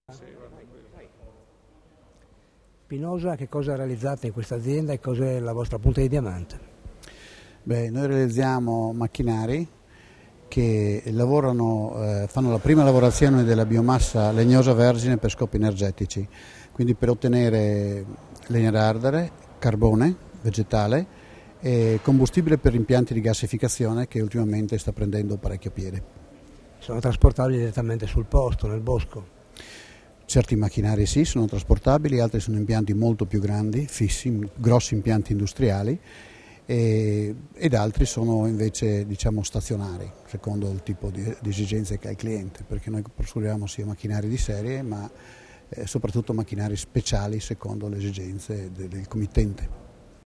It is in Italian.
Pinosa, che cosa realizzate in questa azienda e cos'è la vostra punta di diamante? Noi realizziamo macchinari che fanno la prima lavorazione della biomassa legnosa vergine per scopi energetici, quindi per ottenere legna d'ardere, carbone vegetale e combustibile per impianti di gassificazione che ultimamente sta prendendo parecchio piede. Sono trasportabili direttamente sul posto, nel bosco? Certi macchinari sì, sono trasportabili, altri sono impianti molto più grandi, fissi, grossi impianti industriali ed altri sono invece stazionari, secondo il tipo di esigenze che ha il cliente, perché noi costruiamo sia macchinari di serie ma soprattutto macchinari speciali secondo le esigenze del committente.